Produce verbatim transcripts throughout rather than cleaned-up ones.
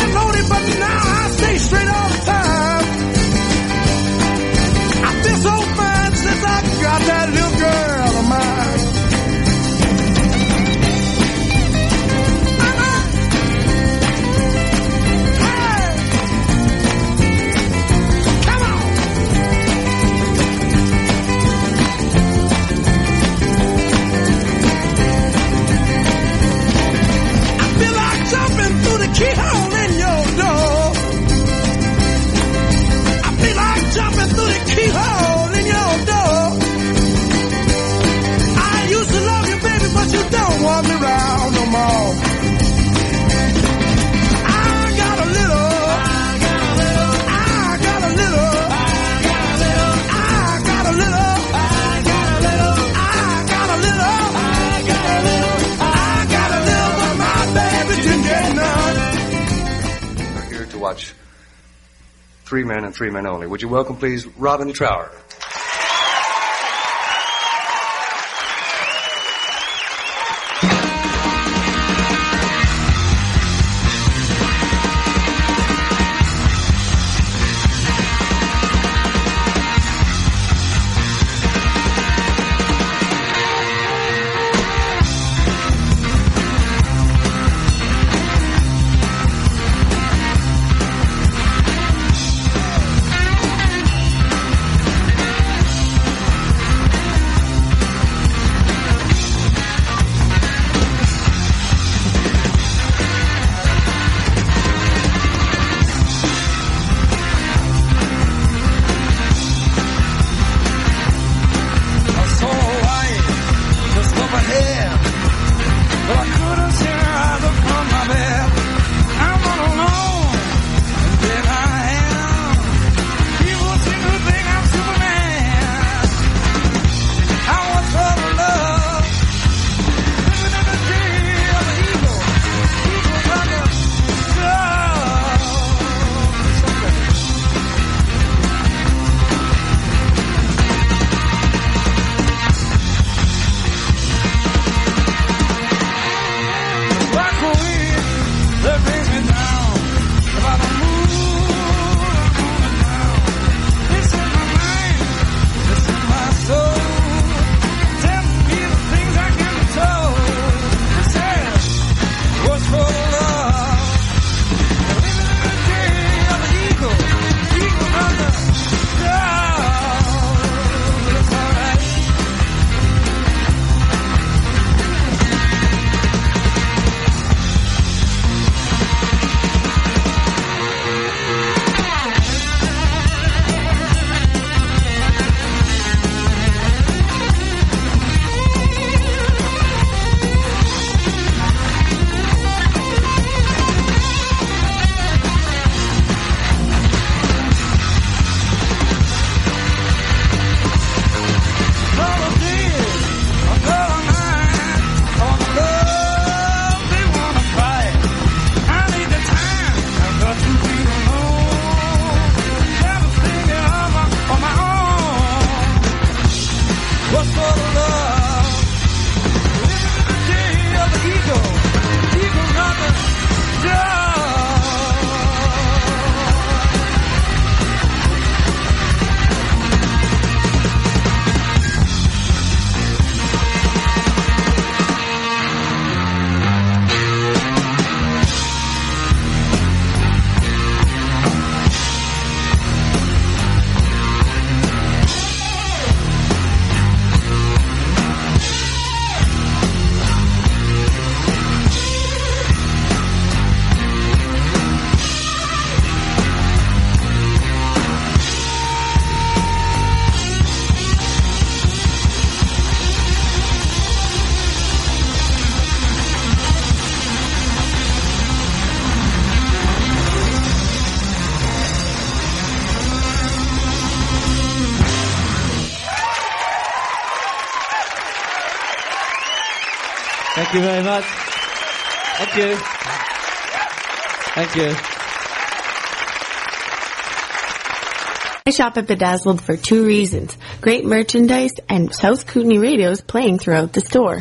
get loaded, but now I stay straight all the time. I feel so fine since I got that little girl of mine. Keyhole in your door. I feel like jumping through the keyhole in your door. I used to love you, baby, but you don't want me around no more. I got a little, I got a little, I got a little, I got a little, I got a little, I got a little, I got a little, I got a little, I got a little, but my baby didn't get none. To watch Three Men and Three Men Only. Would you welcome, please, Robin Trower? Thank you very much. Thank you. Thank you. I shop at Bedazzled for two reasons. Great merchandise and South Kootenai radios playing throughout the store.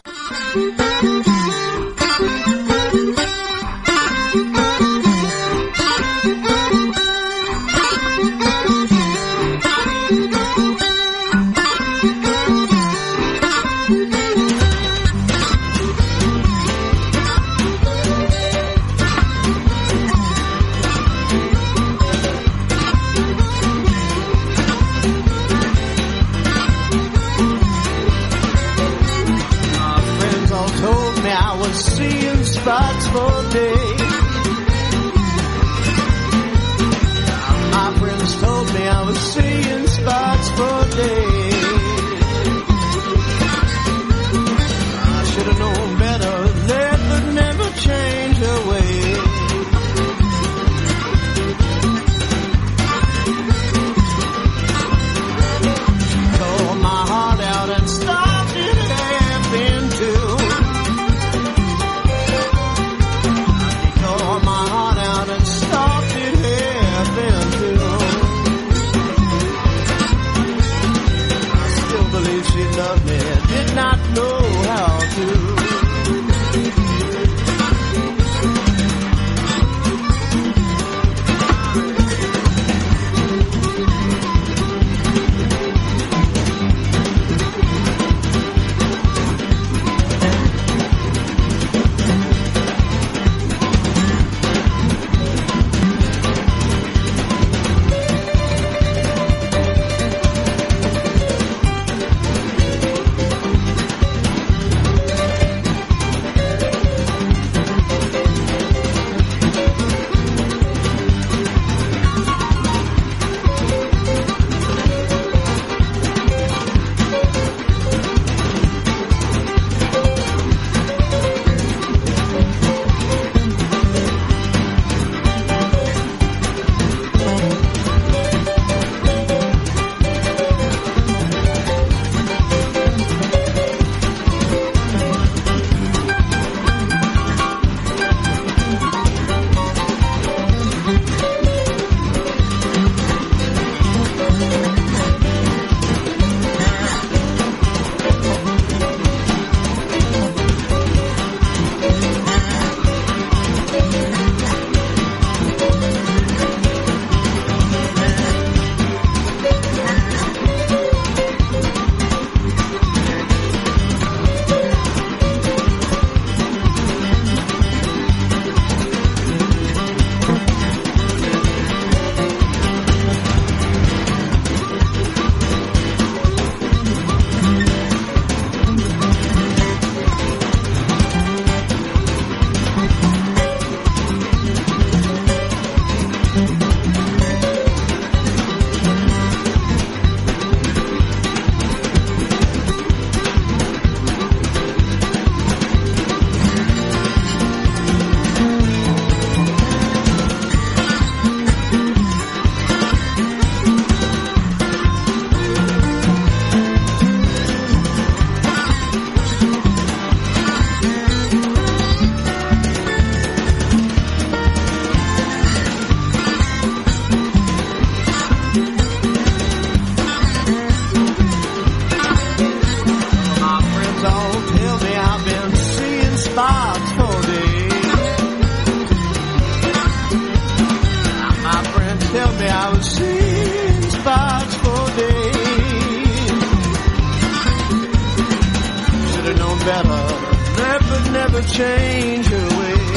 never change her ways.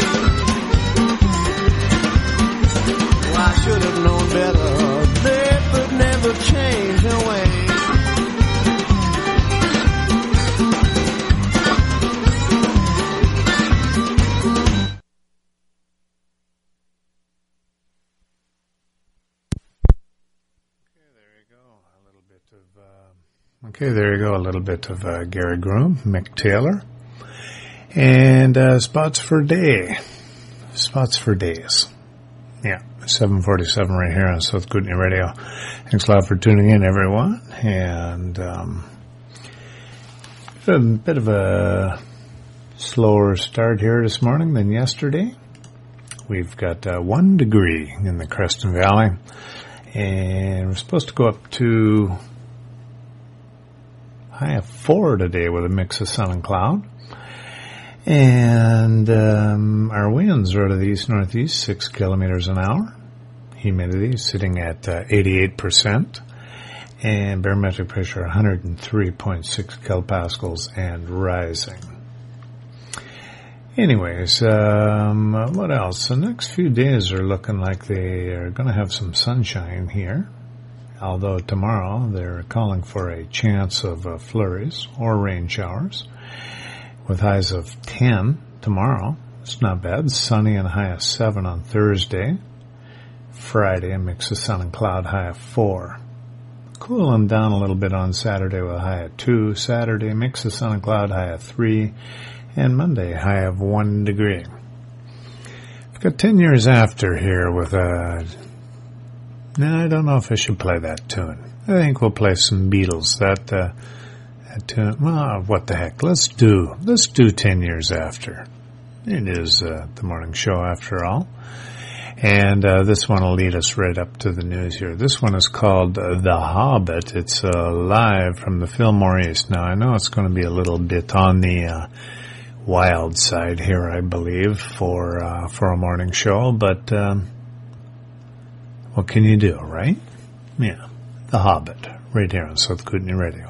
Well, I should have known better. They could never change her ways. Okay, there you go. A little bit of uh, Gary Groom, Mick Taylor, and uh, Spots for Day. Spots for Days. Yeah, seven forty-seven right here on South Kootenai Radio. Thanks a lot for tuning in, everyone. And um, a bit of a slower start here this morning than yesterday. We've got uh, one degree in the Creston Valley, and we're supposed to go up to high of four today with a mix of sun and cloud. And um, our winds are out of the east-northeast, six kilometers an hour. Humidity sitting at uh, eighty-eight percent. And barometric pressure one hundred three point six kilopascals and rising. Anyways, um, what else? The next few days are looking like they are going to have some sunshine here. Although tomorrow they're calling for a chance of uh, flurries or rain showers with highs of ten tomorrow. It's not bad. Sunny and a high of seven on Thursday. Friday, a mix of sun and cloud, high of four. Cooling down a little bit on Saturday with a high of two. Saturday, mix of sun and cloud, high of three. And Monday, high of one degree. I've got ten years after here with a... No, I don't know if I should play that tune. I think we'll play some Beatles. That, uh, that tune, well, what the heck. Let's do, let's do ten years after. It is, uh, the morning show after all. And, uh, this one will lead us right up to the news here. This one is called uh, The Hobbit. It's, uh, live from the Fillmore East. Now, I know it's going to be a little bit on the, uh, wild side here, I believe, for, uh, for a morning show, but, um, what can you do, right? Yeah. The Hobbit, right here on South Kootenai Radio.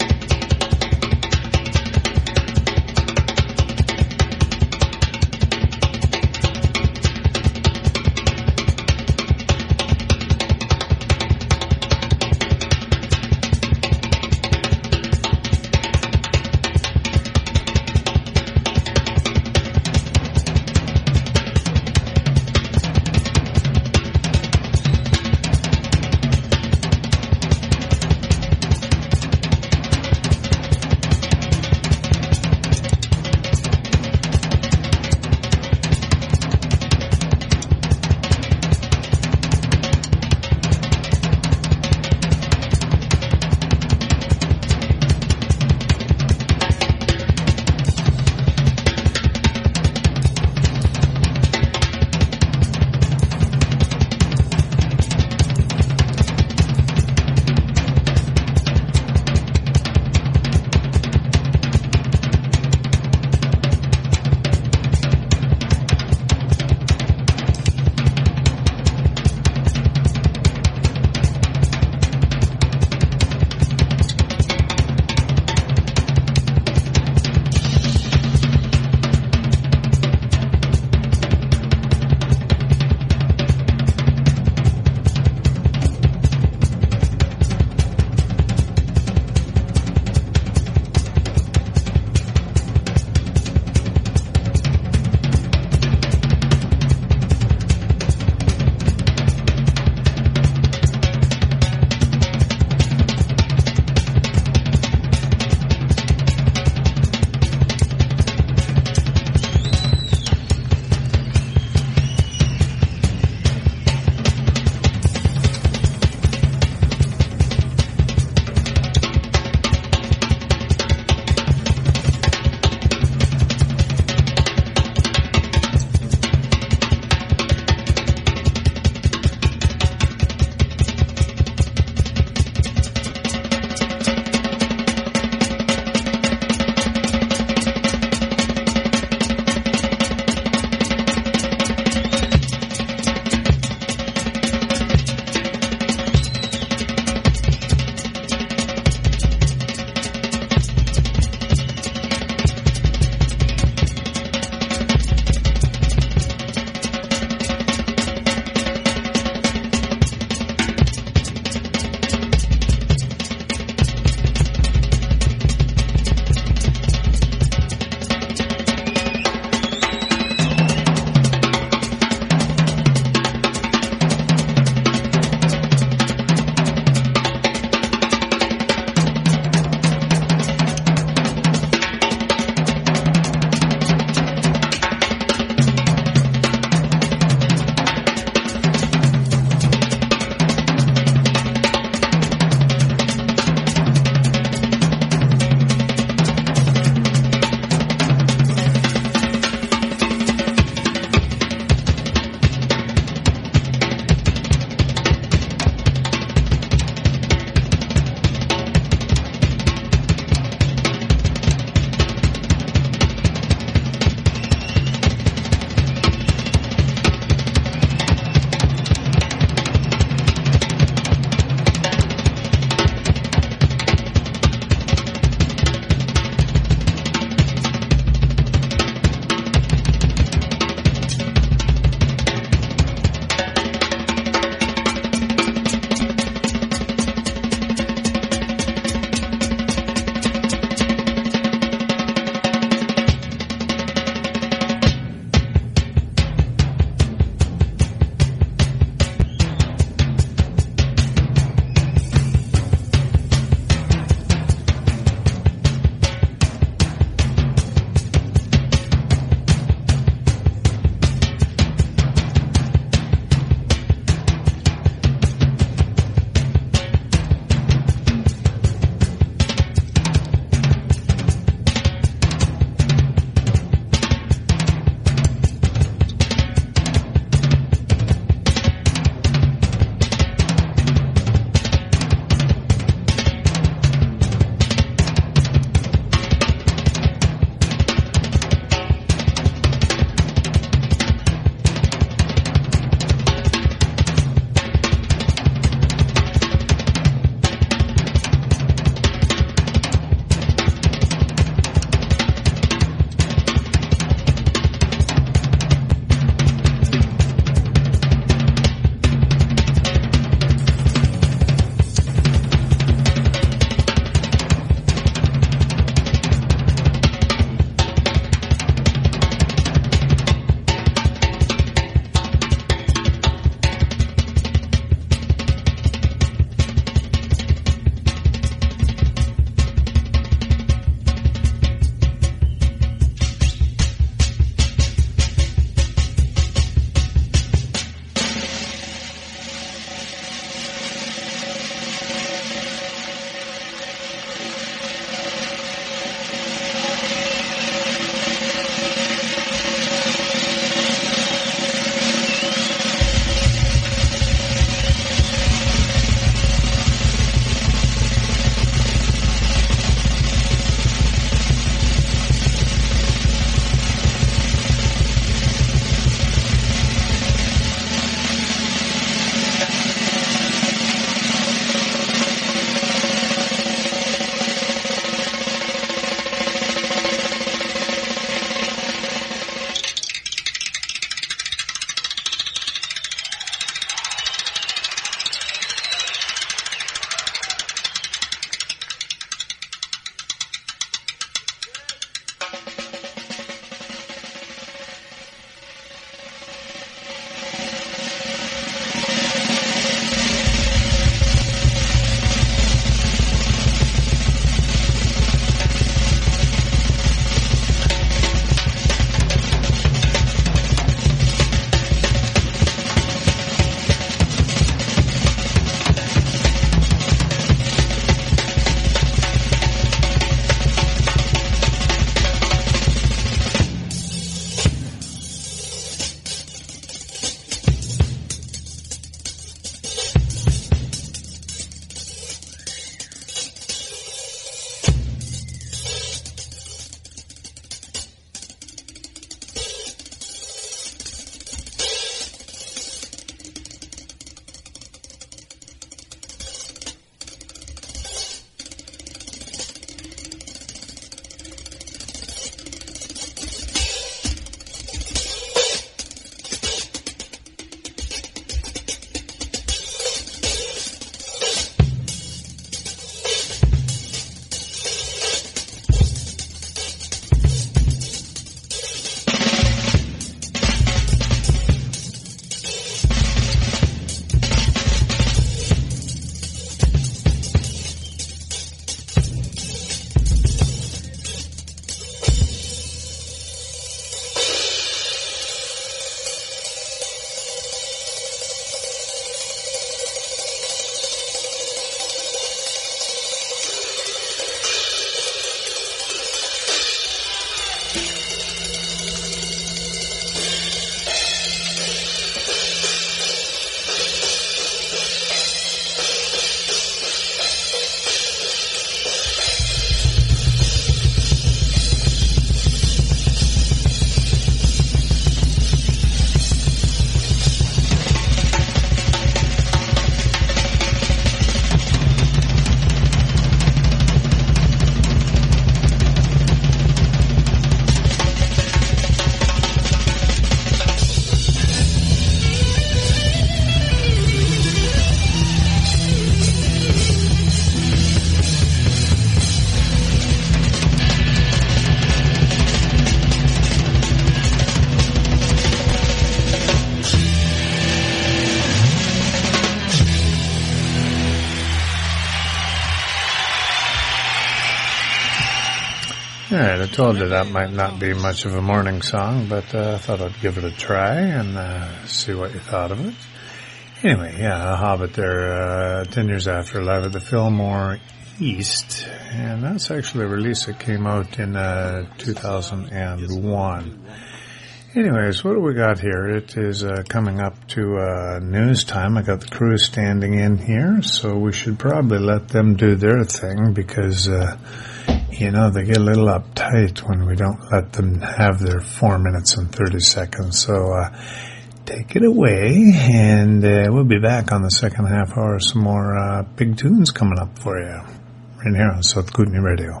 All right, I told you that might not be much of a morning song, but uh, I thought I'd give it a try and uh, see what you thought of it. Anyway, yeah, Hobbit there, uh, ten years after Live at the Fillmore East, and that's actually a release that came out in uh, two thousand one. Anyways, what do we got here? It is uh, coming up to uh, news time. I got the crew standing in here, so we should probably let them do their thing because... Uh, You know, they get a little uptight when we don't let them have their four minutes and thirty seconds. So, uh, take it away, and uh, we'll be back on the second half hour. Some more uh, big tunes coming up for you right here on South Kootenai Radio.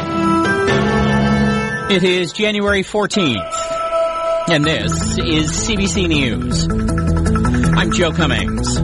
It is January fourteenth, and this is C B C News. I'm Joe Cummings.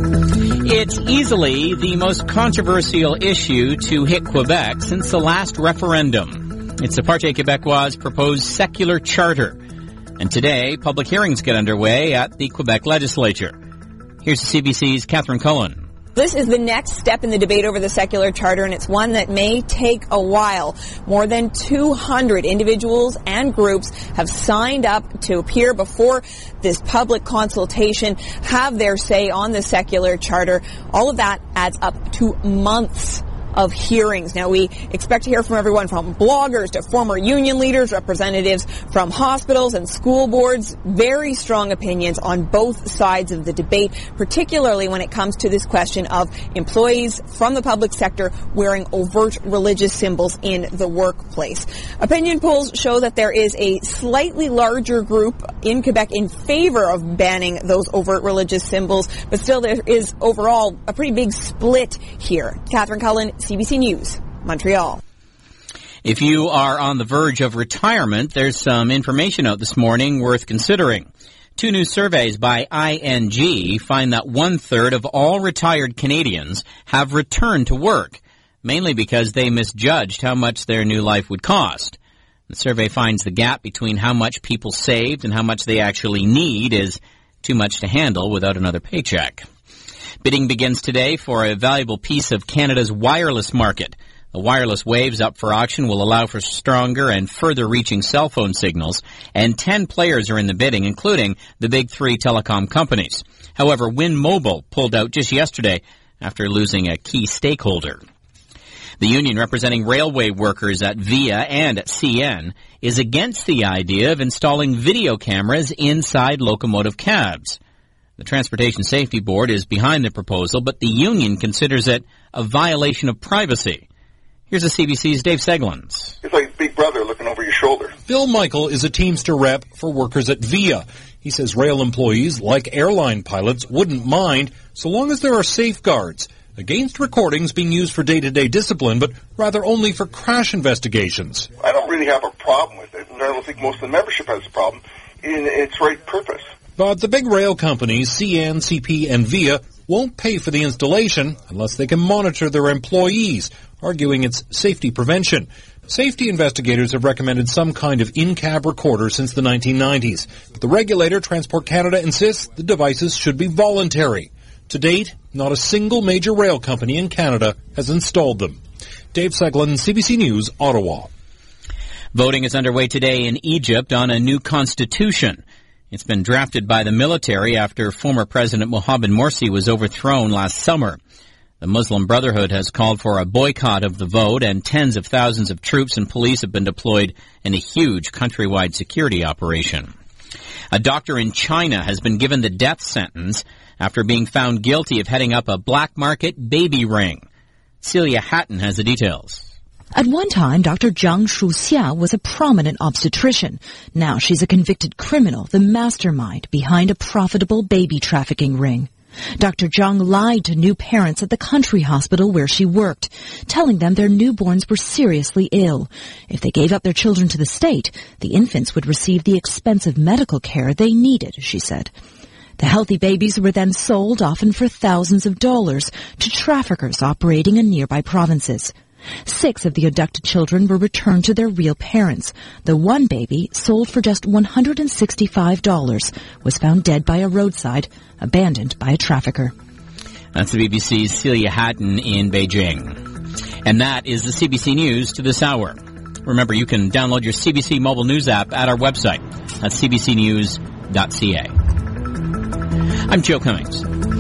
It's easily the most controversial issue to hit Quebec since the last referendum. It's the Parti Québécois' proposed secular charter. And today, public hearings get underway at the Quebec legislature. Here's C B C's Catherine Cullen. This is the next step in the debate over the secular charter, and it's one that may take a while. More than two hundred individuals and groups have signed up to appear before this public consultation, have their say on the secular charter. All of that adds up to months of hearings. Now, we expect to hear from everyone from bloggers to former union leaders, representatives from hospitals and school boards. Very strong opinions on both sides of the debate, particularly when it comes to this question of employees from the public sector wearing overt religious symbols in the workplace. Opinion polls show that there is a slightly larger group in Quebec in favor of banning those overt religious symbols, but still there is overall a pretty big split here. Catherine Cullen, C B C News, Montreal. If you are on the verge of retirement, there's some information out this morning worth considering. Two new surveys by I N G find that one-third of all retired Canadians have returned to work, mainly because they misjudged how much their new life would cost. The survey finds the gap between how much people saved and how much they actually need is too much to handle without another paycheck. Bidding begins today for a valuable piece of Canada's wireless market. The wireless waves up for auction will allow for stronger and further reaching cell phone signals, and ten players are in the bidding, including the big three telecom companies. However, Win Mobile pulled out just yesterday after losing a key stakeholder. The union representing railway workers at Via and at C N is against the idea of installing video cameras inside locomotive cabs. The Transportation Safety Board is behind the proposal, but the union considers it a violation of privacy. Here's the C B C's Dave Seglins. It's like Big Brother looking over your shoulder. Bill Michael is a Teamster rep for workers at Via. He says rail employees, like airline pilots, wouldn't mind so long as there are safeguards against recordings being used for day-to-day discipline, but rather only for crash investigations. I don't really have a problem with it, and I don't think most of the membership has a problem in its right purpose. But the big rail companies, C N, C P, and Via, won't pay for the installation unless they can monitor their employees, arguing it's safety prevention. Safety investigators have recommended some kind of in-cab recorder since the nineteen nineties. But the regulator, Transport Canada, insists the devices should be voluntary. To date, not a single major rail company in Canada has installed them. Dave Seglin, C B C News, Ottawa. Voting is underway today in Egypt on a new constitution. It's been drafted by the military after former President Mohamed Morsi was overthrown last summer. The Muslim Brotherhood has called for a boycott of the vote, and tens of thousands of troops and police have been deployed in a huge countrywide security operation. A doctor in China has been given the death sentence after being found guilty of heading up a black market baby ring. Celia Hatton has the details. At one time, Doctor Zhang Shuxia was a prominent obstetrician. Now she's a convicted criminal, the mastermind behind a profitable baby trafficking ring. Doctor Zhang lied to new parents at the country hospital where she worked, telling them their newborns were seriously ill. If they gave up their children to the state, the infants would receive the expensive medical care they needed, she said. The healthy babies were then sold, often for thousands of dollars, to traffickers operating in nearby provinces. Six of the abducted children were returned to their real parents. The one baby, sold for just one hundred sixty-five dollars, was found dead by a roadside, abandoned by a trafficker. That's the B B C's Celia Hatton in Beijing. And that is the C B C News to this hour. Remember, you can download your C B C mobile news app at our website at c b c news dot c a. I'm Joe Cummings.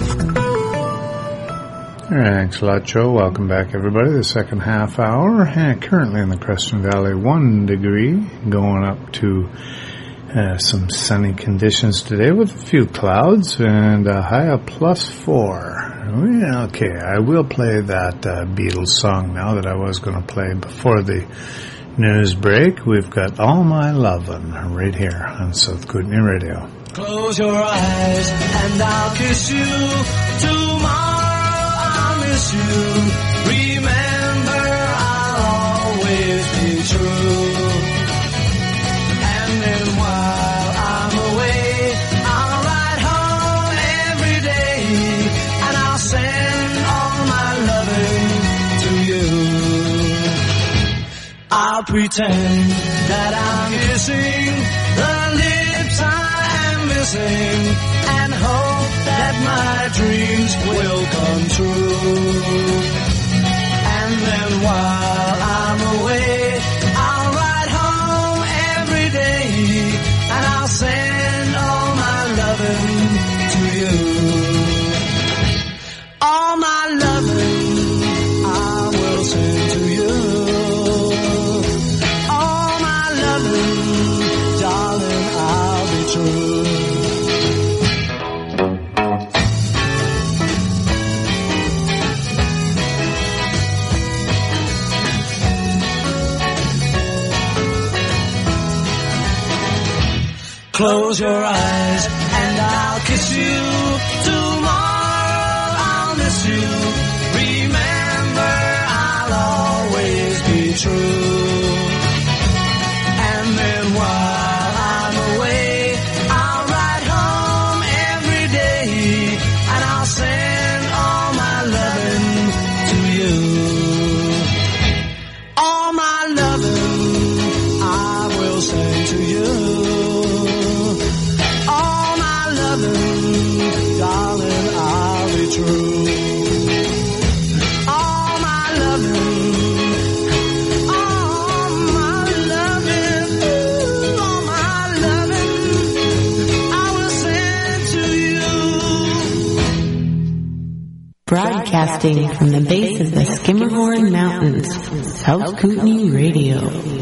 All right, thanks a lot, Joe. Welcome back, everybody. The second half hour. And currently in the Creston Valley, one degree, going up to uh, some sunny conditions today with a few clouds and a high of plus four. Yeah, okay, I will play that uh, Beatles song now that I was going to play before the news break. We've got All My Lovin' right here on South Kootenai Radio. Close your eyes and I'll kiss you tomorrow. Miss you. Remember, I'll always be true. And then while I'm away, I'll ride home every day, and I'll send all my loving to you. I'll pretend that I'm kissing the lips I am missing, and hope that my dreams will come true. And then while I'm away, I'll ride home every day, and I'll send all my loving to you. All my loving I will send to you. All my loving, darling, I'll be true. Close your eyes and I'll kiss you. Tomorrow I'll miss you. Remember, I'll always be true. And then while I'm away, I'll ride home every day, and I'll send all my loving to you. All my loving I will send to you. Darling, I'll be true. All my loving, all my loving, ooh, all my loving, I will send to you. Broadcasting from the base of the Skimmerhorn Mountains, South Kootenai Radio.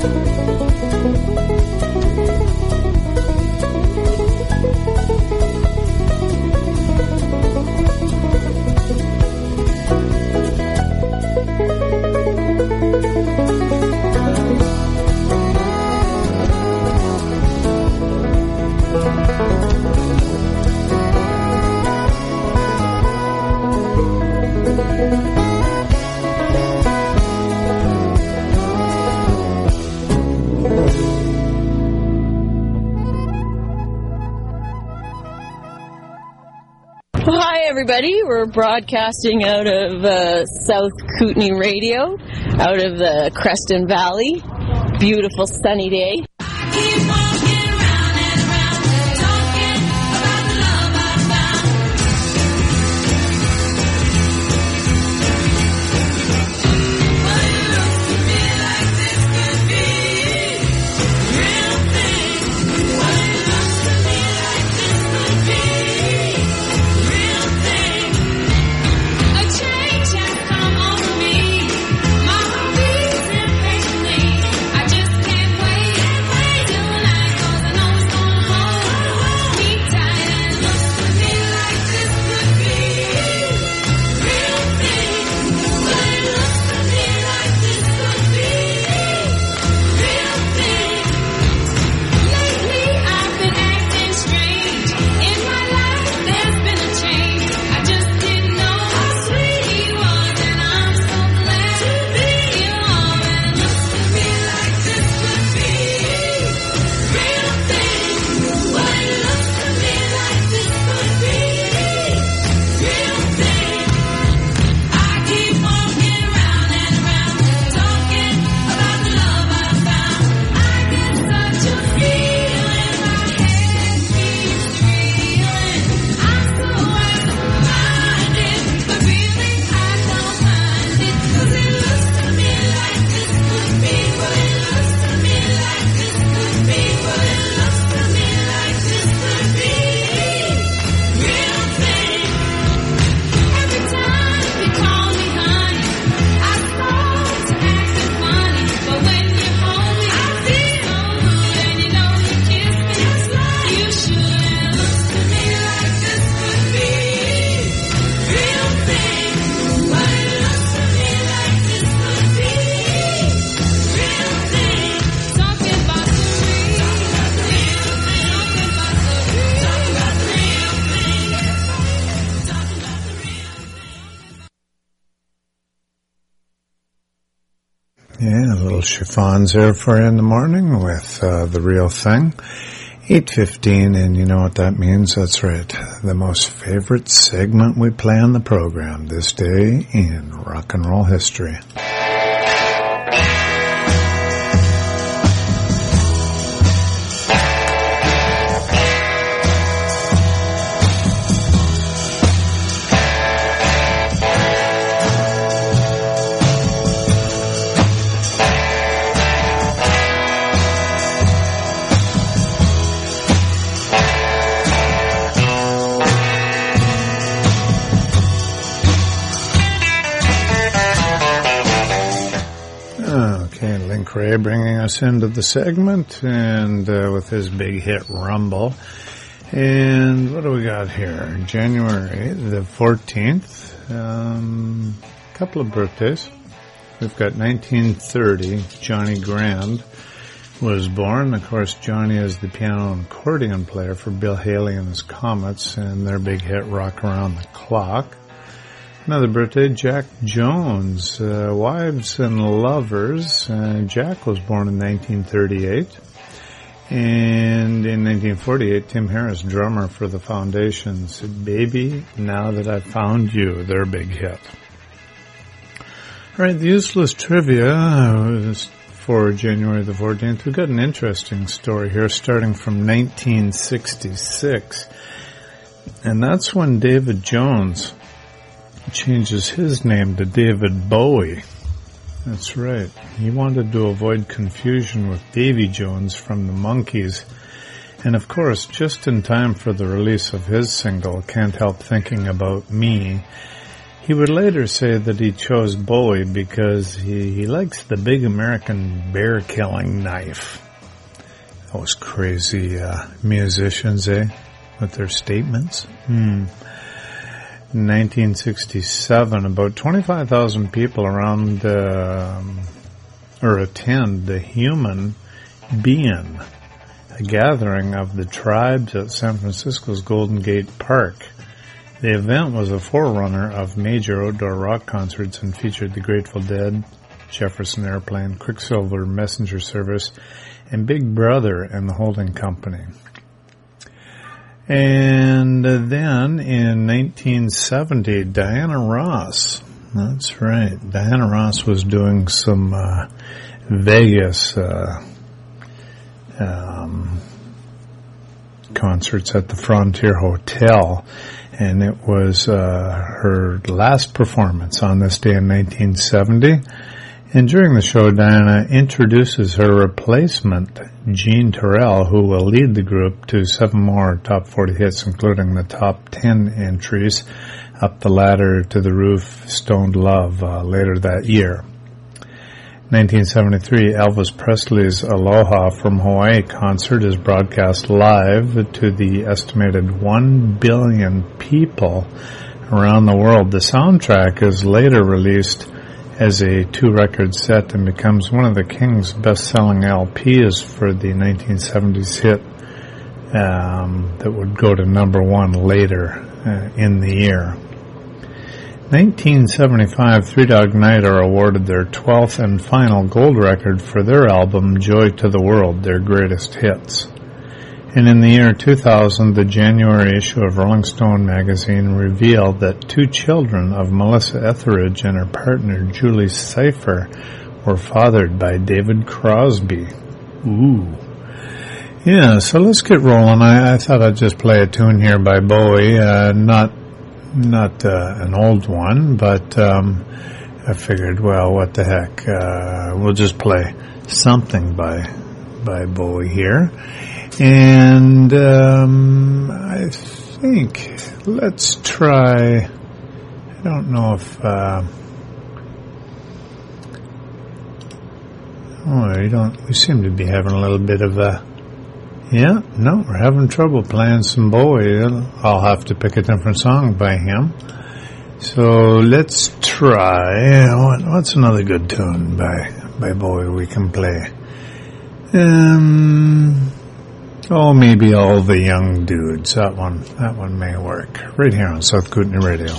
Hi, everybody. We're broadcasting out of uh, South Kootenay Radio, out of the Creston Valley. Beautiful sunny day. Yeah, a little chiffons there for you in the morning with uh, The Real Thing. eight fifteen, and you know what that means? That's right. The most favorite segment we play on the program this day in rock and roll history. Ray bringing us into the segment, and uh, with his big hit Rumble. And what do we got here? January the fourteenth, um, a couple of birthdays. We've got nineteen thirty, Johnny Grand was born. Of course, Johnny is the piano and accordion player for Bill Haley and his Comets and their big hit Rock Around the Clock. Another birthday, Jack Jones, uh, Wives and Lovers. Uh, Jack was born in nineteen thirty-eight. And in nineteen forty-eight, Tim Harris, drummer for the Foundations, Baby, Now That I've Found You, their big hit. All right, the useless trivia was for January the fourteenth. We've got an interesting story here starting from nineteen sixty-six. And that's when David Jones changes his name to David Bowie. That's right. He wanted to avoid confusion with Davy Jones from the Monkees. And of course, just in time for the release of his single, Can't Help Thinking About Me, He would later say that he chose Bowie because he, he likes the big American bear-killing knife. Those crazy uh, musicians, eh? With their statements. Hmm. In nineteen sixty-seven, about twenty-five thousand people around uh, or attend the Human Being, a gathering of the tribes at San Francisco's Golden Gate Park. The event was a forerunner of major outdoor rock concerts and featured the Grateful Dead, Jefferson Airplane, Quicksilver Messenger Service, and Big Brother and the Holding Company. And then in nineteen seventy, Diana Ross, that's right, Diana Ross was doing some uh, Vegas uh, um, concerts at the Frontier Hotel. And it was uh, her last performance on this day in nineteen seventy. And during the show, Diana introduces her replacement, Jean Terrell, who will lead the group to seven more top forty hits, including the top ten entries, Up the Ladder, To the Roof, Stoned Love, uh, later that year. nineteen seventy-three, Elvis Presley's Aloha from Hawaii concert is broadcast live to the estimated one billion people around the world. The soundtrack is later released as a two-record set and becomes one of the King's best-selling L Ps for the nineteen seventies hit um, that would go to number one later uh, in the year. nineteen seventy-five, Three Dog Night are awarded their twelfth and final gold record for their album Joy to the World, their greatest hits. And in the year two thousand, the January issue of Rolling Stone magazine revealed that two children of Melissa Etheridge and her partner Julie Cypher were fathered by David Crosby. Ooh. Yeah, so let's get rolling. I, I thought I'd just play a tune here by Bowie, uh, not Not uh, an old one, but um, I figured, well, what the heck? Uh, we'll just play something by by Bowie here. And um, I think let's try, I don't know if, uh, oh, we don't, we seem to be having a little bit of a, yeah, no, we're having trouble playing some Bowie. I'll have to pick a different song by him. So let's try, what, what's another good tune by, by Bowie we can play? Um, oh, maybe All the Young Dudes. That one, that one may work. Right here on South Kootenai Radio.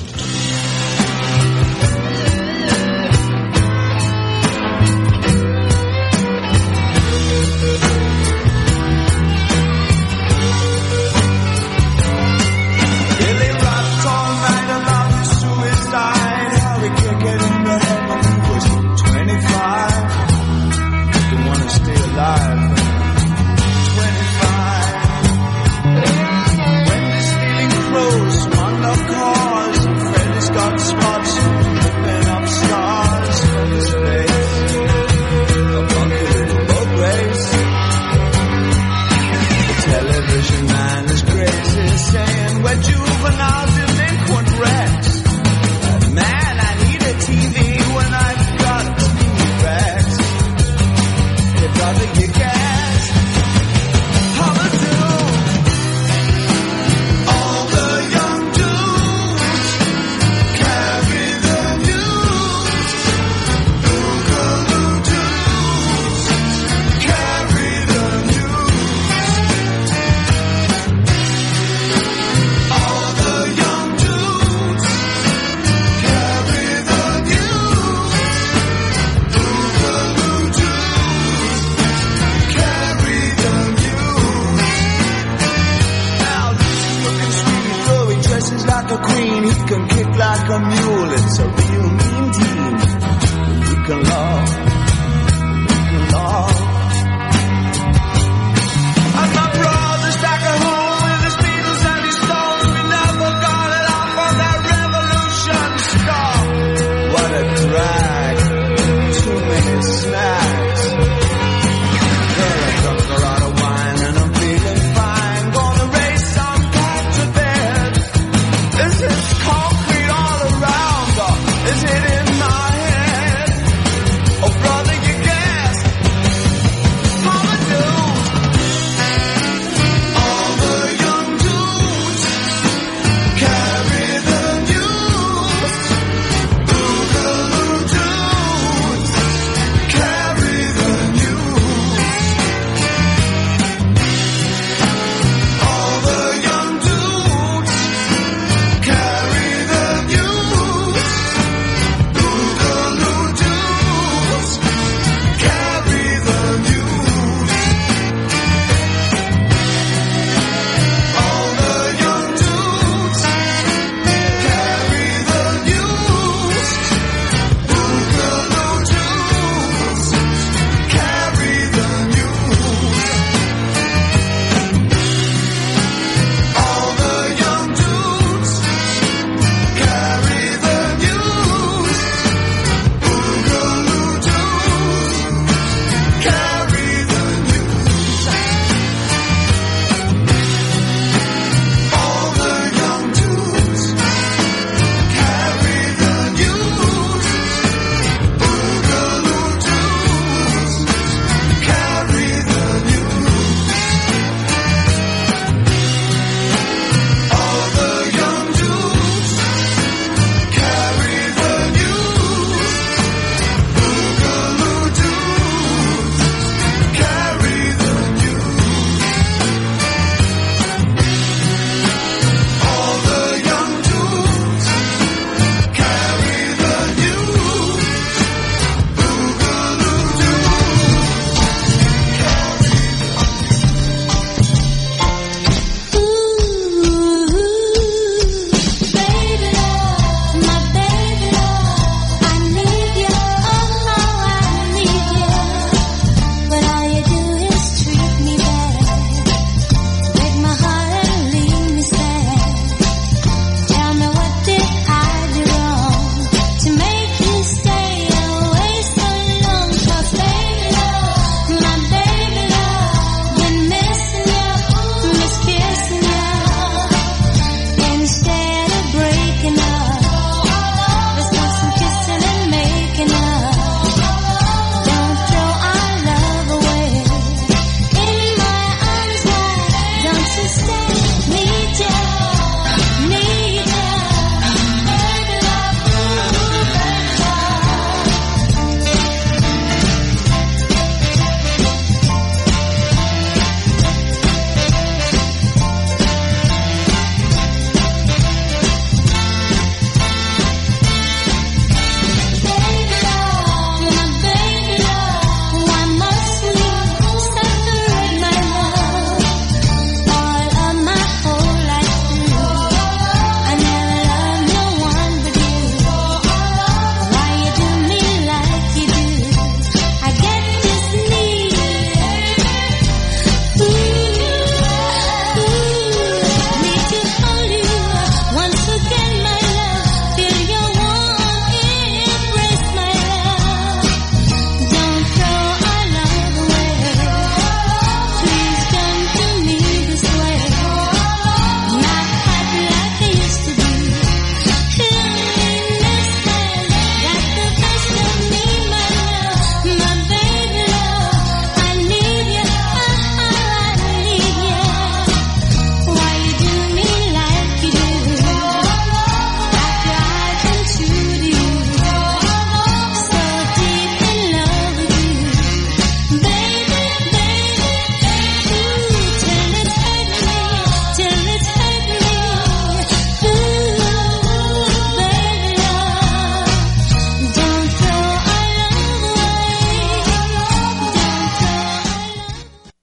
This is concrete all around.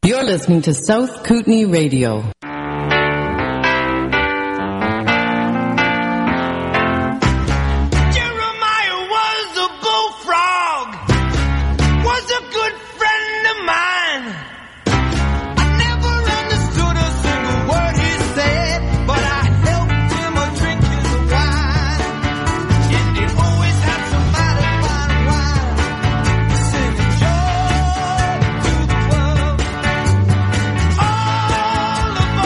You're listening to South Kootenai Radio. All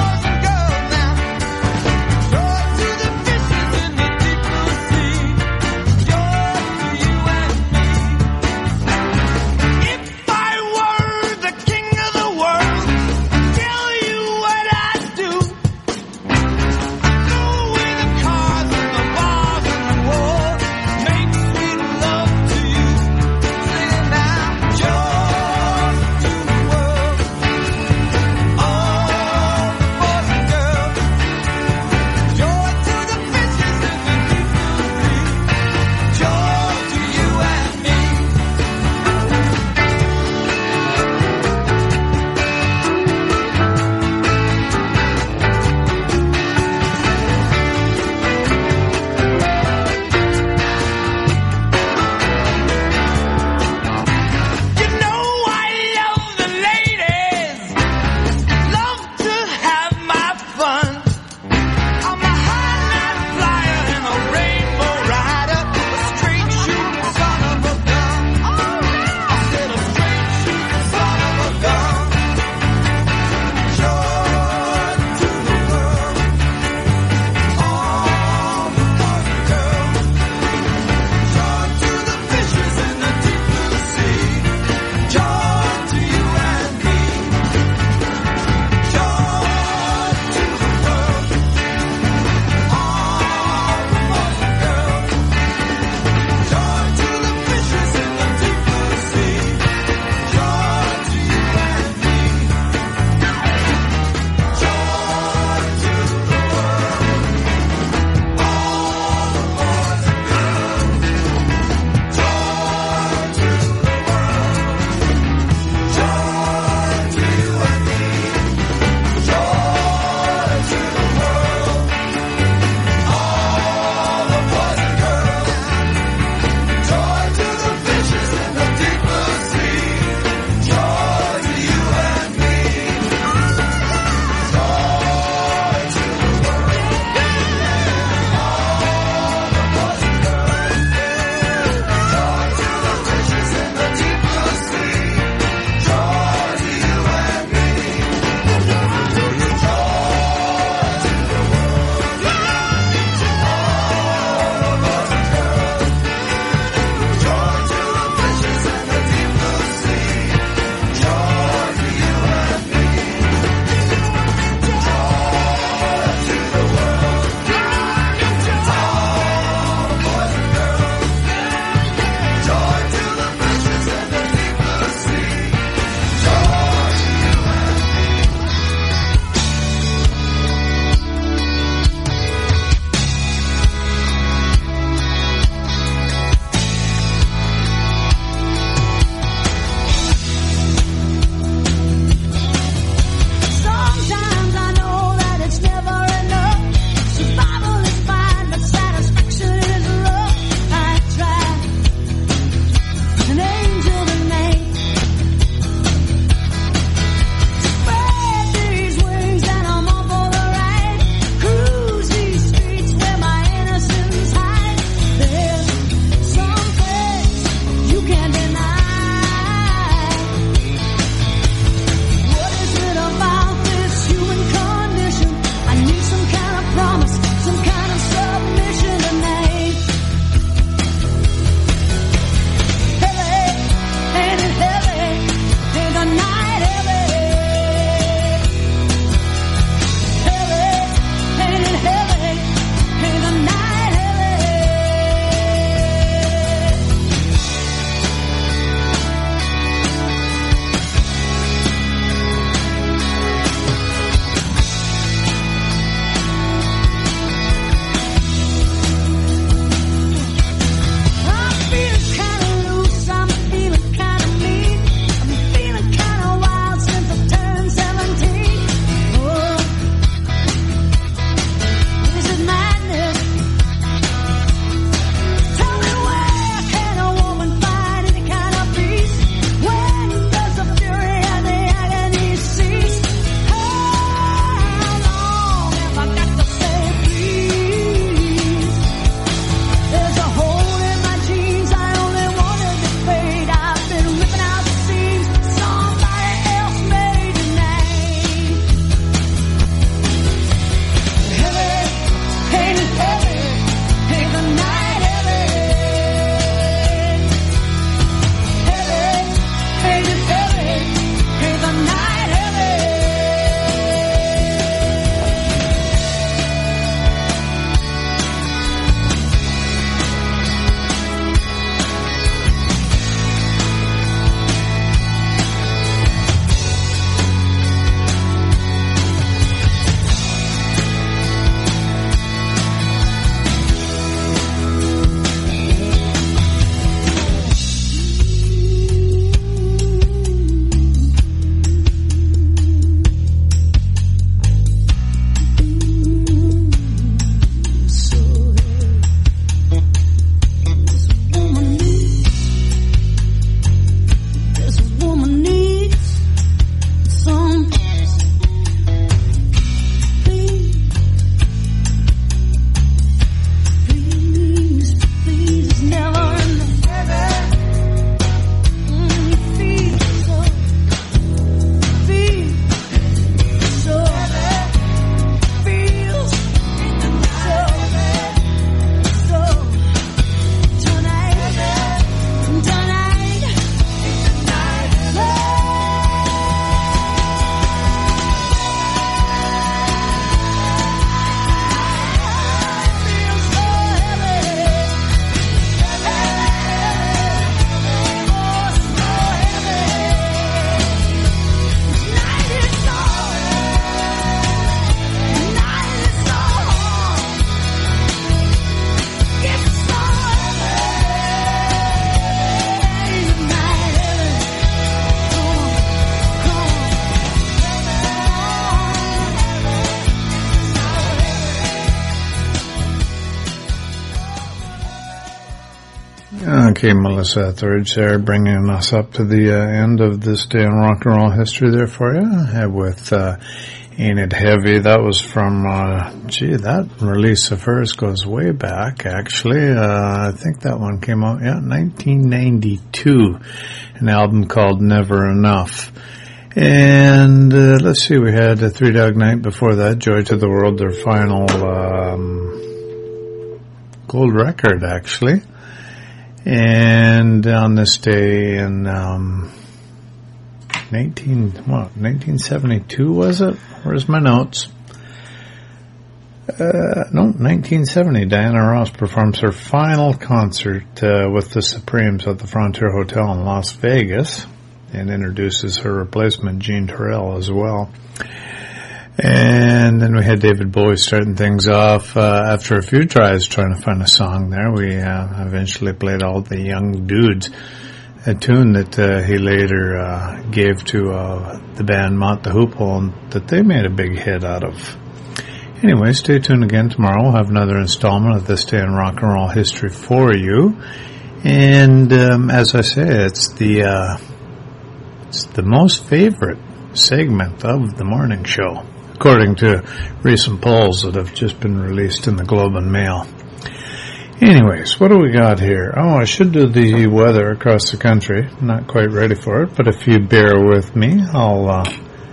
Okay, Melissa Etheridge there, bringing us up to the uh, end of this day in rock and roll history there for you, uh, with uh, Ain't It Heavy. That was from, uh, gee, that release of hers goes way back, actually. Uh, I think that one came out, yeah, nineteen ninety-two, an album called Never Enough. And uh, let's see, we had uh, Three Dog Night before that, Joy to the World, their final um, gold record, actually. And on this day in um, nineteen what nineteen seventy-two was it? Where's my notes? Uh, no, nineteen seventy. Diana Ross performs her final concert uh, with the Supremes at the Frontier Hotel in Las Vegas, and introduces her replacement Jean Terrell as well. And then we had David Bowie starting things off. Uh, after a few tries trying to find a song there, we uh, eventually played All the Young Dudes, a tune that uh, he later uh, gave to uh, the band Mott the Hoople, and that they made a big hit out of. Anyway, stay tuned again tomorrow. We'll have another installment of This Day in Rock and Roll History for you. And um, as I say, it's the uh, it's the most favorite segment of the morning show, according to recent polls that have just been released in the Globe and Mail. Anyways, what do we got here? Oh, I should do the weather across the country. Not quite ready for it, but if you bear with me, I'll uh,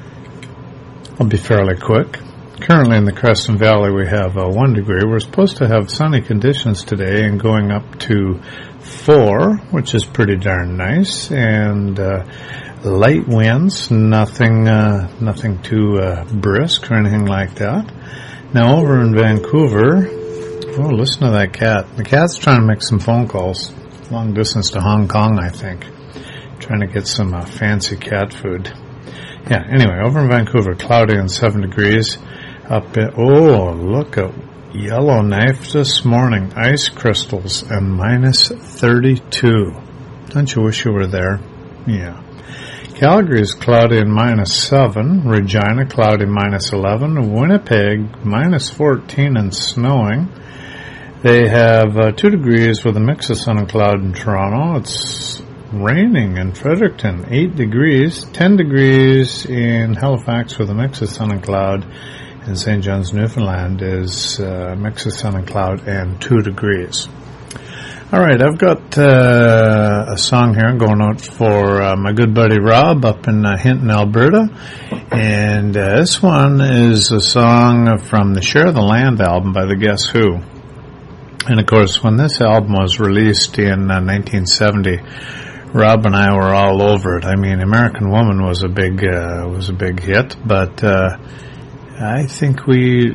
I'll be fairly quick. Currently in the Creston Valley, we have uh, one degree. We're supposed to have sunny conditions today and going up to four, which is pretty darn nice, and uh, light winds, nothing uh, nothing too uh, brisk or anything like that. Now over in Vancouver, oh, listen to that cat. The cat's trying to make some phone calls, long distance to Hong Kong, I think, trying to get some uh, fancy cat food. Yeah, anyway, over in Vancouver, cloudy and seven degrees. Up in, oh, look at Yellowknife this morning, ice crystals and minus thirty-two. Don't you wish you were there? Yeah. Calgary is cloudy and minus seven. Regina, cloudy, minus eleven. Winnipeg, minus fourteen and snowing. They have uh, two degrees with a mix of sun and cloud in Toronto. It's raining in Fredericton, eight degrees. ten degrees in Halifax with a mix of sun and cloud. In Saint John's, Newfoundland is a uh, mix of sun and cloud and two degrees. All right, I've got uh, a song here going out for uh, my good buddy Rob up in uh, Hinton, Alberta. And uh, this one is a song from the Share the Land album by the Guess Who. And of course, when this album was released in uh, nineteen seventy, Rob and I were all over it. I mean, American Woman was a big uh, was a big hit, but uh, I think we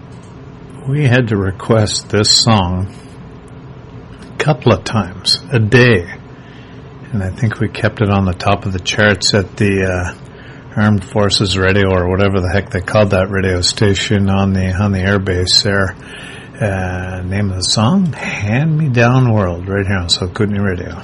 we had to request this song a couple of times a day, and I think we kept it on the top of the charts at the uh, Armed Forces Radio, or whatever the heck they called that radio station on the on the airbase there. Uh, name of the song, Hand Me Down World, right here on South Kootenai Radio.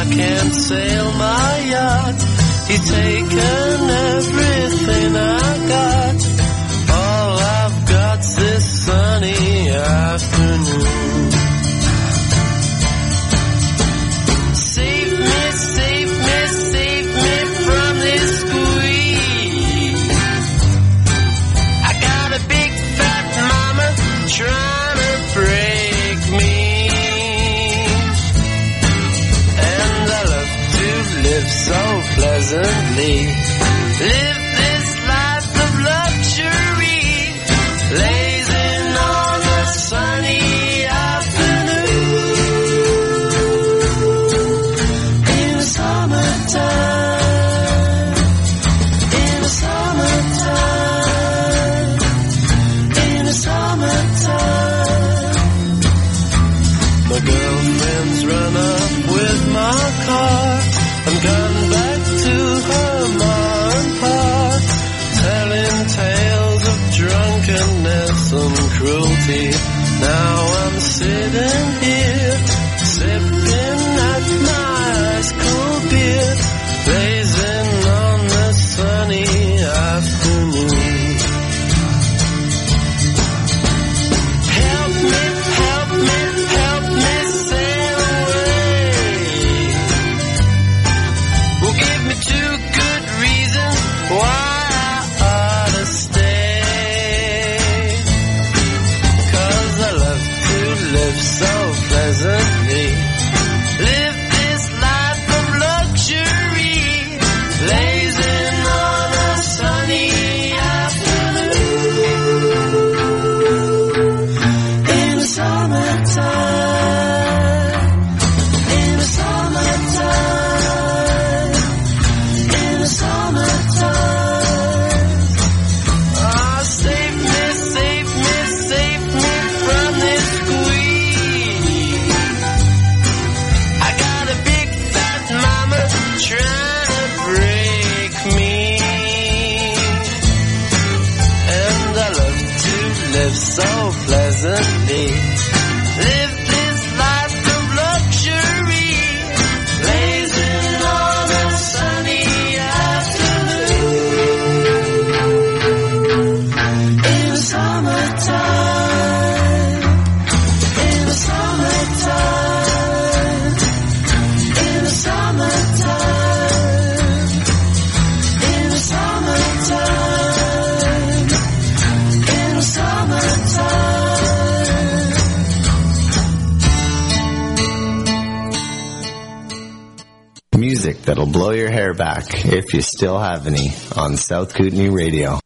I can't sail my yacht. He's taken everything I got. All I've got's this sunny afternoon. Save me, save me, save me from this squeeze. I got a big fat mama trying to break me. And I love to live so pleasantly. Live this life of luxury, blazing on a sunny afternoon. In the summertime, in the summertime, in the summertime. My girlfriend's run up with my car. I'm gone back to her ma and pa, telling tales of drunkenness and cruelty. Now I'm sitting here, sipping at my ice cold beer, blazing on the sunny afternoon. Help me, help me, help me sail away. Well, give me two good reasons why I ought to stay. 'Cause I love to live so pleasantly. Live this life of luxury, blazing on a sunny afternoon. In the summertime, in the summertime, in the summertime. Ah, save me, save me, save me from this squeeze. I got a big fat mama trying to break me. And I love to live so pleasantly. Live this life of luxury, blazing on a sunny afternoon. In the summertime, in the summertime, in the summertime, in the summertime, in the summertime. Music that'll blow your hair back, if you still have any, on South Kootenai Radio.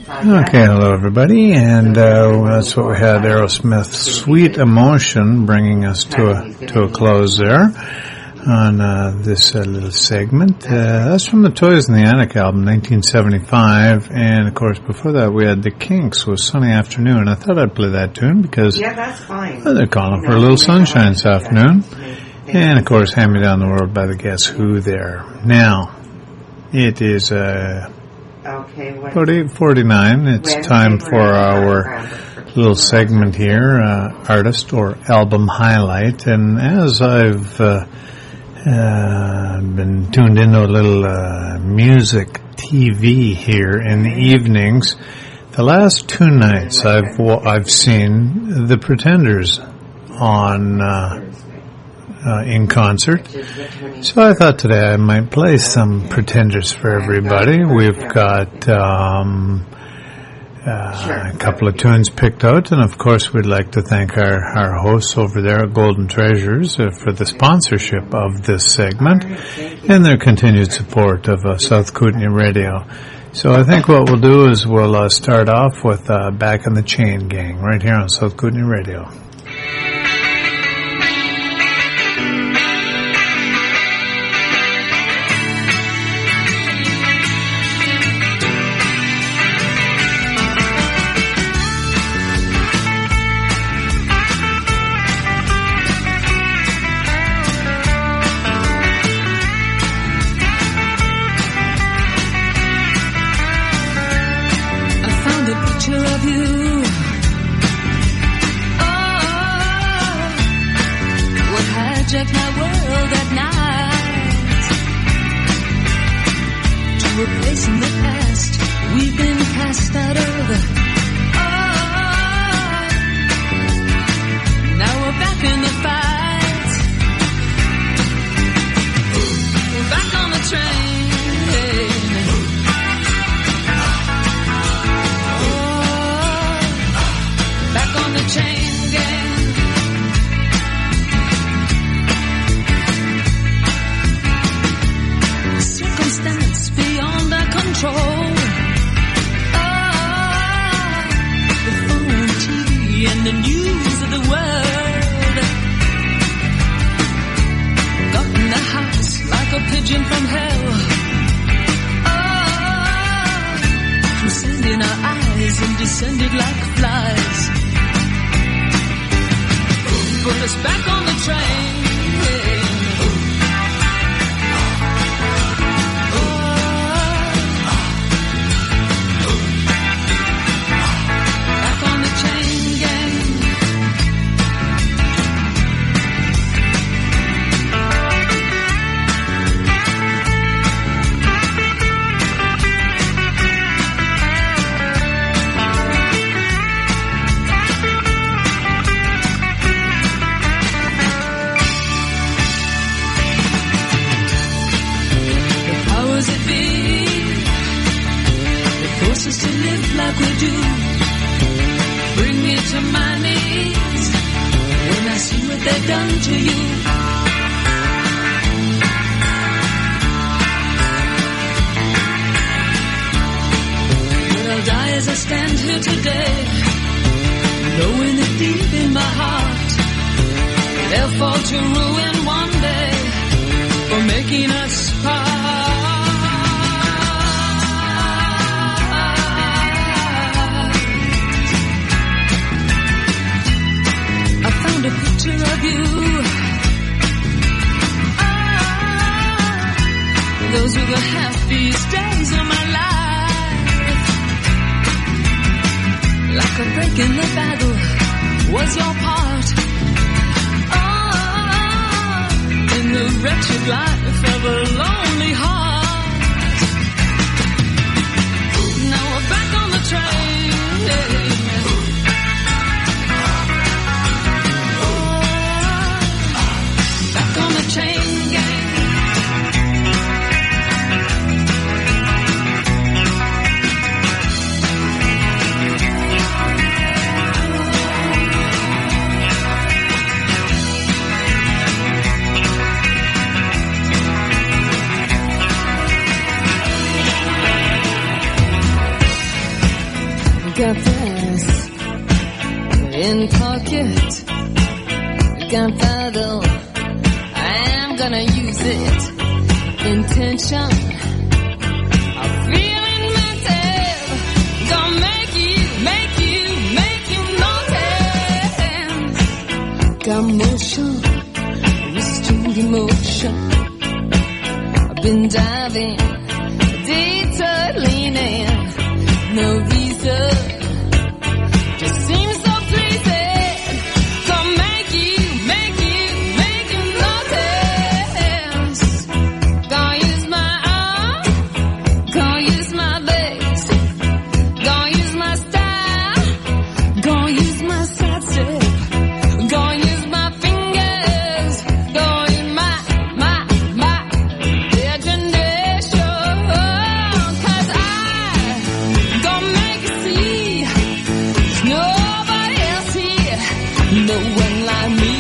Okay, hello everybody, and uh, that's what we had. Aerosmith's "Sweet Emotion" bringing us to a to a close there on uh, this uh, little segment. Uh, that's from the Toys in the Attic album, nineteen seventy-five, and of course before that we had the Kinks with "Sunny Afternoon." I thought I'd play that tune because Yeah, that's fine. well, they're calling for a little sunshine this afternoon, and of course "Hand Me Down the World" by the Guess Who there. Now it is uh, Okay, what? about eight forty-nine. It's time for our little segment here, uh, artist or album highlight. And as I've uh, uh, been tuned into a little uh, music T V here in the evenings, the last two nights I've wa- I've seen the Pretenders on uh, uh, in concert. So I thought today I might play some Pretenders for everybody. We've got um, uh, a couple of tunes picked out, and of course we'd like to thank our, our hosts over there at Golden Treasures uh, for the sponsorship of this segment and their continued support of uh, South Kootenai Radio. So I think what we'll do is we'll uh, start off with uh, Back in the Chain Gang right here on South Kootenai Radio. got this in pocket. Gunpowder, I'm gonna use it. Intention, I'm feeling mental. Gonna make you, make you, make you notice. Got motion, restrained emotion. I've been diving, detour leaning. No reason, just seems so pleasing. Gonna make you, make you, make you notice. Gonna use my arm, gonna use my legs, gonna use my style, gonna use my side step, gonna use my fingers, gonna use my, my, my imagination. Cause I gonna make you see there's nobody else here, no one like me.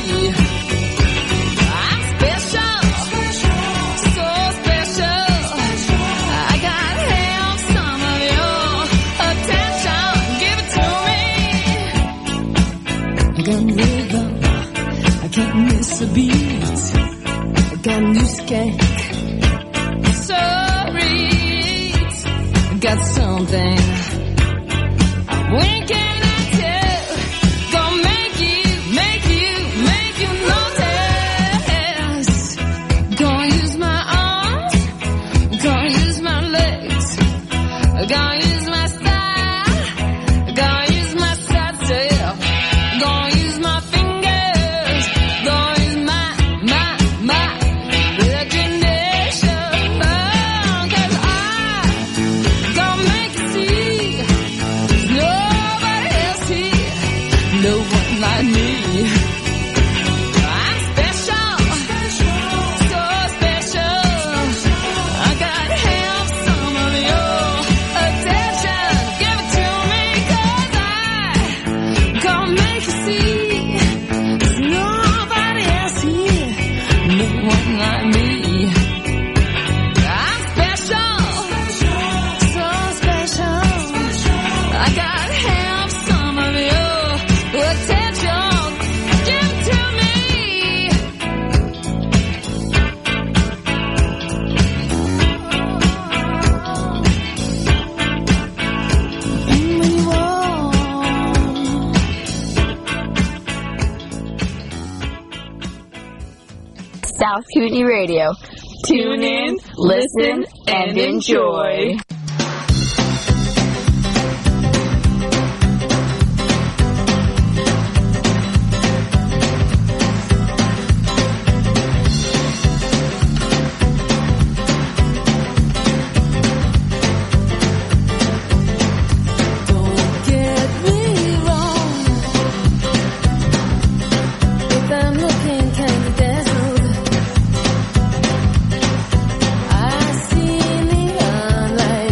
I'm special, so special. I gotta have some of your attention. Give it to me. I got rhythm, I can't miss a beat. I got new skank, sorry. I got something when can I tell? Gonna make you, make you, make you notice. Gonna use my arms, gonna use my legs, gonna use my style, gonna use my side step, gonna use my fingers, gonna use my, my, my imagination. Cause I gonna make you see there's nobody else here, no one like me. I'm special, so special. I gotta have some of your attention. Give it to me, cause I gonna make you see there's nobody else here, no one like me. I'm special, so special. I gotta have some of your attention. Give it to me. And when you walk, South Kootenai Radio. Tune in, listen, and enjoy. don't get me wrong. If I'm looking kinda dazzled, I see neon lights.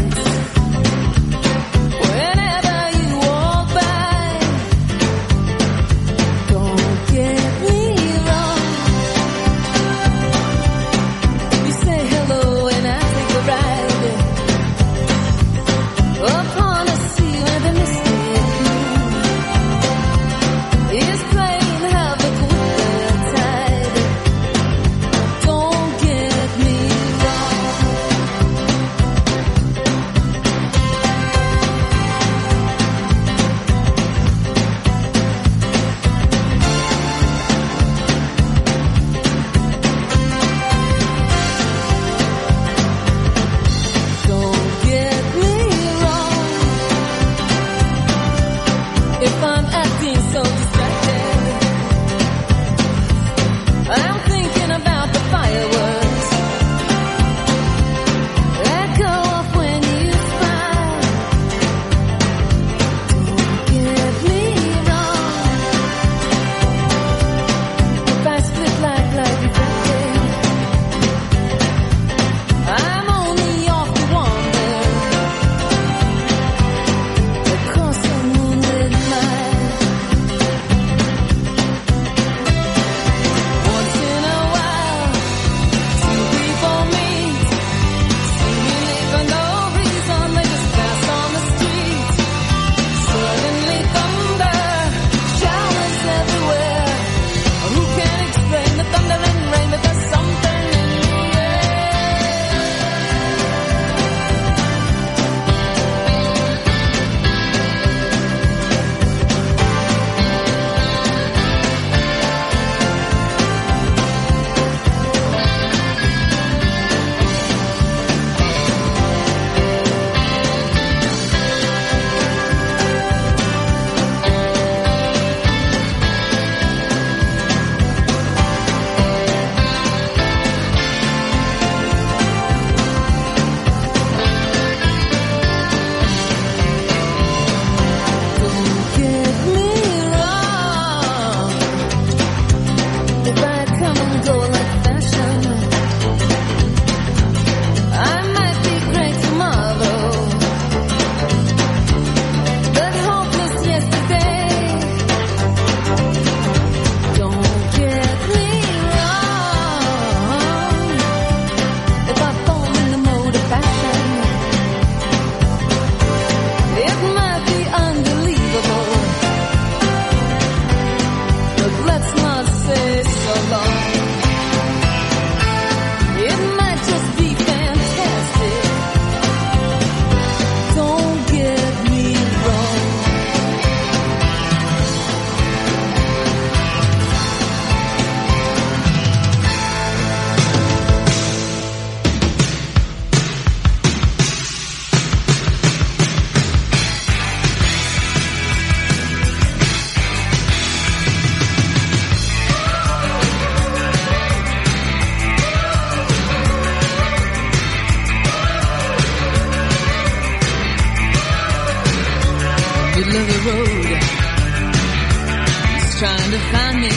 middle of the road. He's trying to find me.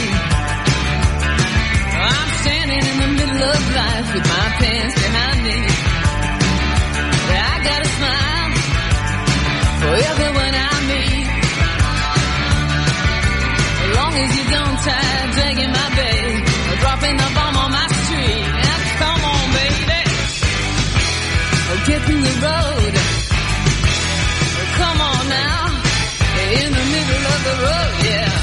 I'm standing in the middle of life with my pants behind me. I got a smile for everyone I meet. As long as you don't try dragging my bag or dropping the bomb on my street. Now come on, baby. Oh, get in the road. Oh, come on now. In the middle of the road, yeah.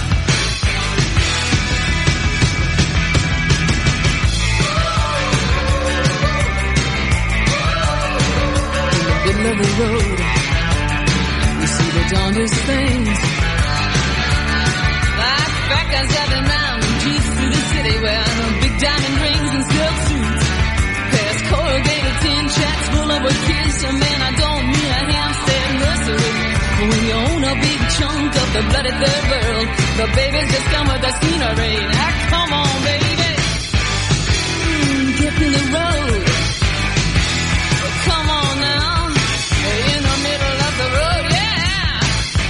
Middle of the road, you see the darndest things, like fat guys driving round in jeeps through the city wearing big diamond rings and silk suits, past corrugated tin shacks full of kids. So man, I don't mean a Hampstead nursery, but when you own a big chunk of the bloody third world, the babies just come with the scenery. Now come on, baby, mm, get in the road. Come on now. In the middle of the road, yeah.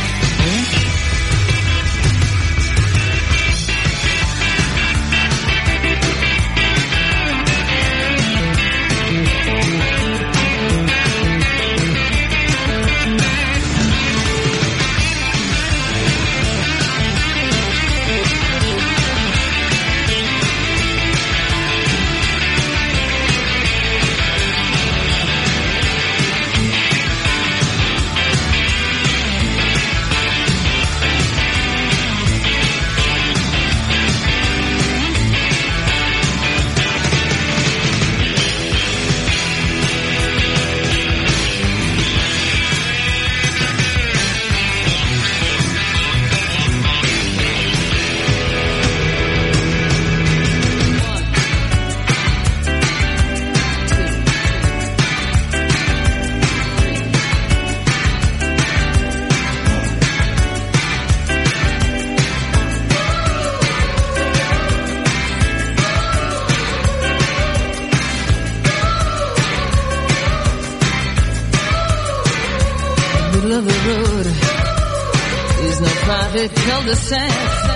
Middle of the road is no private cul-de-sac.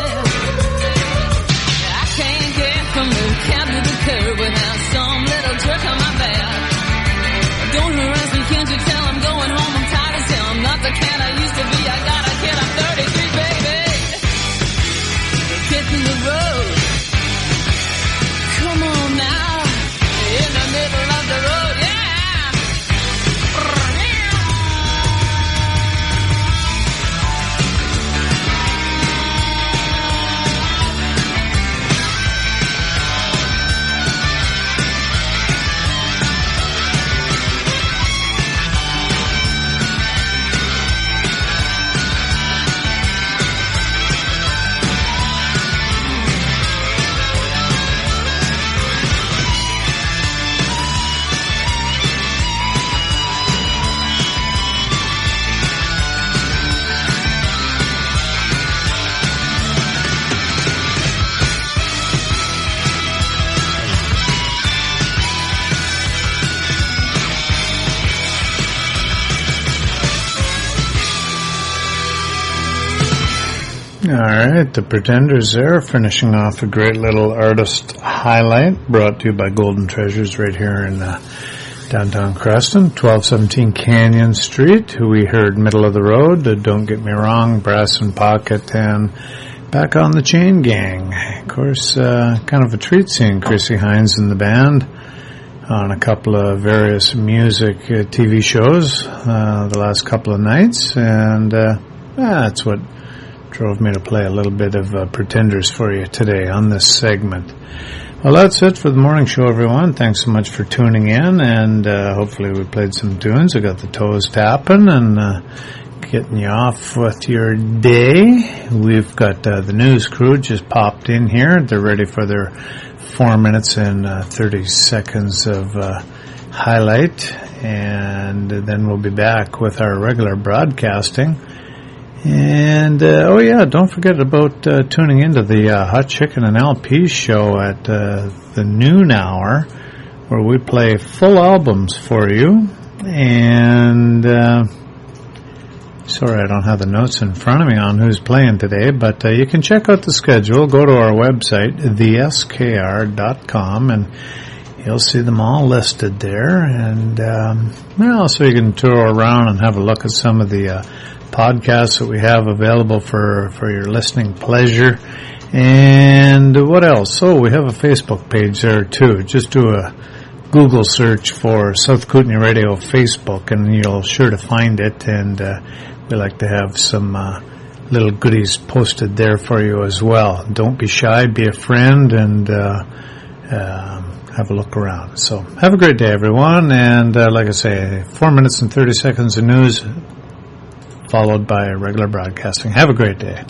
I can't get from the cab to the curb without some little jerk on my back. Don't harass me, can't you tell I'm going home? I'm tired as hell. I'm not the cat I used to be. I got a kid, I'm thirty-three, baby. Get in the road. Come on now. In the middle of the road, yeah. All right, the Pretenders there, finishing off a great little artist highlight brought to you by Golden Treasures right here in uh, downtown Creston, twelve seventeen Canyon Street. We heard Middle of the Road, uh, Don't Get Me Wrong, Brass and Pocket, and Back on the Chain Gang. Of course, uh, kind of a treat seeing Chrissy Hines and the band on a couple of various music uh, T V shows uh, the last couple of nights, and uh, that's what drove me to play a little bit of uh, Pretenders for you today on this segment. Well, that's it for the morning show, everyone. Thanks so much for tuning in, and uh, hopefully we played some tunes. I got the toes tapping and uh, getting you off with your day. We've got uh, the news crew just popped in here. They're ready for their four minutes and uh, thirty seconds of uh, highlight, and then we'll be back with our regular broadcasting. And, uh, oh yeah, don't forget about uh, tuning into the uh, Hot Chicken and L P show at uh, the noon hour, where we play full albums for you. And uh, Sorry, I don't have the notes in front of me on who's playing today, but uh, you can check out the schedule. Go to our website, the s k r dot com, and you'll see them all listed there. And, um, well, so you can tour around and have a look at some of the uh, podcasts that we have available for, for your listening pleasure. And what else? Oh, we have a Facebook page there, too. Just do a Google search for South Kootenai Radio Facebook, and you'll sure to find it. And uh, we like to have some uh, little goodies posted there for you as well. Don't be shy, be a friend, and uh, um, have a look around. So have a great day, everyone. And uh, like I say, four minutes and thirty seconds of news, followed by regular broadcasting. Have a great day.